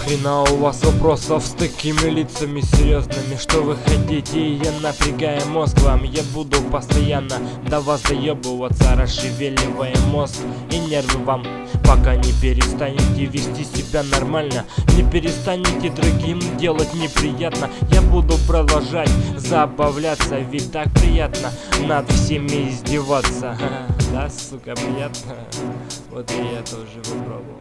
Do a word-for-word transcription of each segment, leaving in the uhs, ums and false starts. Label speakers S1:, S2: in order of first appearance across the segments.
S1: Нахрена у вас вопросов с такими лицами серьезными? Что вы хотите? Я напрягаю мозг вам. Я буду постоянно до вас доебываться, расшевеливая мозг и нервы вам, пока не перестанете вести себя нормально, не перестанете другим делать неприятно. Я буду продолжать забавляться, ведь так приятно над всеми издеваться. Да, сука, приятно? Вот и я тоже попробовал.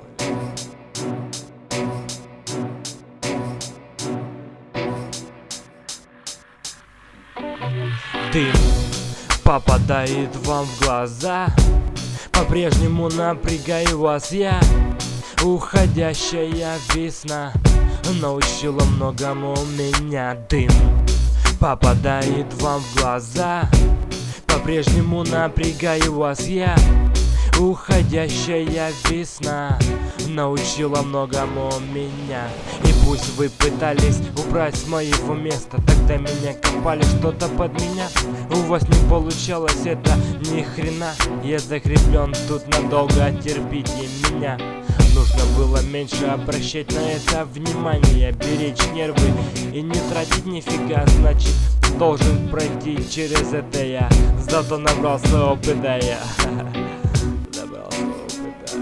S1: Дым попадает вам в глаза, по-прежнему напрягаю вас я. Уходящая весна научила многому меня. Дым попадает вам в глаза, по-прежнему напрягаю вас я. Уходящая весна научила многому меня. И пусть вы пытались убрать с моего места, тогда меня копали что-то под меня. У вас не получалось это ни хрена. Я закреплен тут надолго, терпите меня. Нужно было меньше обращать на это внимание, беречь нервы и не тратить нифига. Значит, должен пройти через это я. Зато набрался опыта я. Набрался опыта.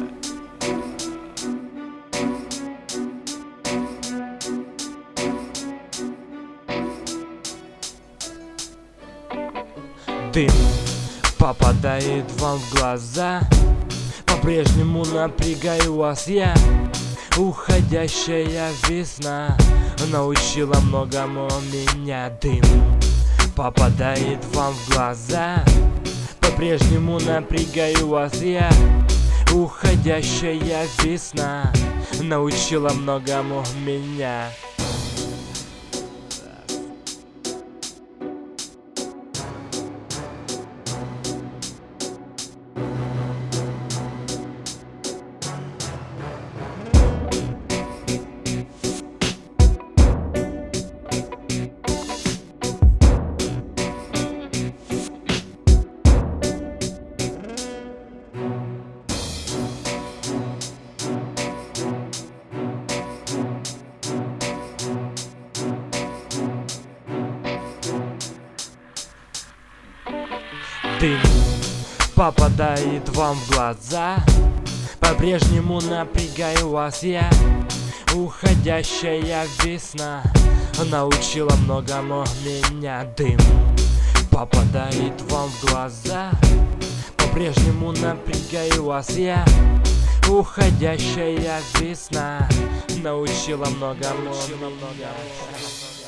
S1: Дым попадает вам в глаза, по-прежнему напрягаю вас я. Уходящая весна научила многому меня. Дым попадает вам в глаза, по-прежнему напрягаю вас я. Уходящая весна научила многому меня. Дым попадает вам в глаза, по-прежнему напрягаю вас я. Уходящая весна научила многому меня. Дым попадает вам в глаза, по-прежнему напрягаю вас я. Уходящая весна научила многому меня.